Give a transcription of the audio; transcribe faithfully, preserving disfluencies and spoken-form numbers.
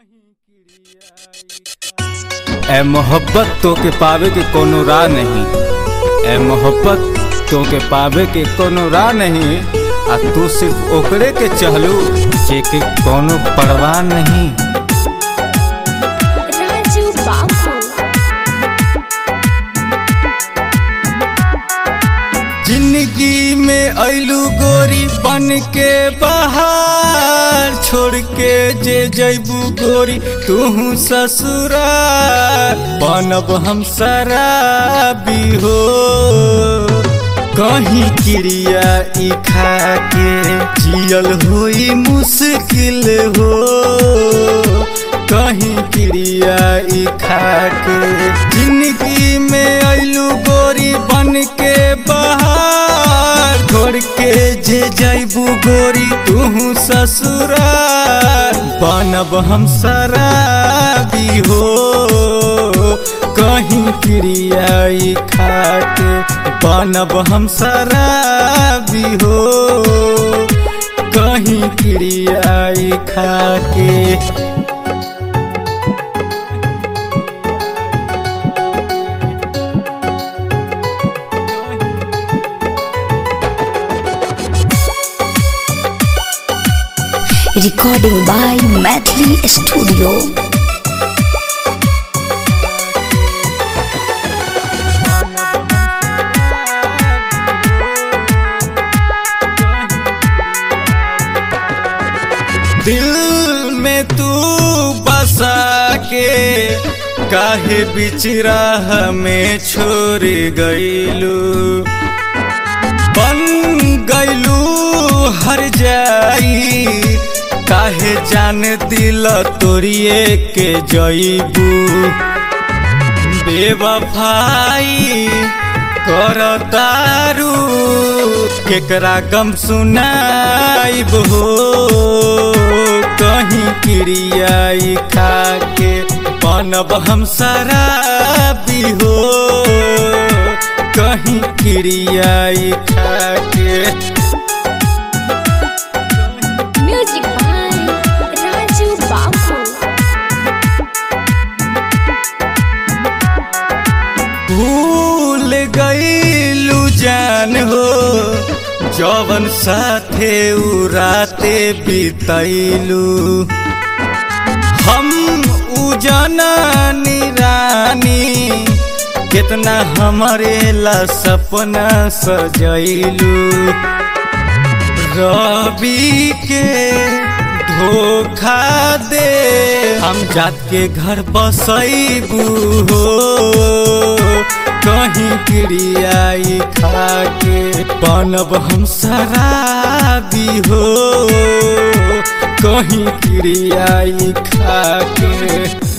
ए मोहब्बत तो के पावे के कोनो राह नहीं, ए मोहब्बत तो के पावे के कोनो राह नहीं। आ तू सिर्फ ओकरे के चहलू जेके कोनो परवाह नहीं। राजू बाबू जिंदगी में अइलू गोरी बन के बाहर, छोड़ के जे जैबू गोरी तू ससुराल, बनब हम शराबी हो। कहीं क्रिया ई खा के जियल हुई मुश्किल हो, कहीं क्रिया ई खा के। जिंदगी में अइलू गोरी बन के बाहर, छोड़ के जे जैबू गोरी तू ससुराल, बनब हम शराबी हो। कहीं क्रिया ई खा के बनब हम शराबी हो, कहीं क्रिया ई खा के। Recording by Maithili studio. दिल में तू बसा के काहे बीच राह में छोड़ गईलू, बन गईलू हर जाई काहे जान दिल तोरिए के जईबू। बेवफाई करतारू केकरा गम सुनाइब हो, कहीं क्रिया ई खा के बनब हम शराबी हो, कहीं क्रिया ई खा के। म्यूजिक बाय राजू बाबू। भूल गईलू जान हो जवन साथे उ राते बितैलू, हम उ जननी रानी कितना हमारे ला सपना सजैलू। रवि के धोखा दे हम जात के घर बसैबू हो, कहीं क्रिया ई खा के बनब हम शराबी हो, कहीं क्रिया ई खा के।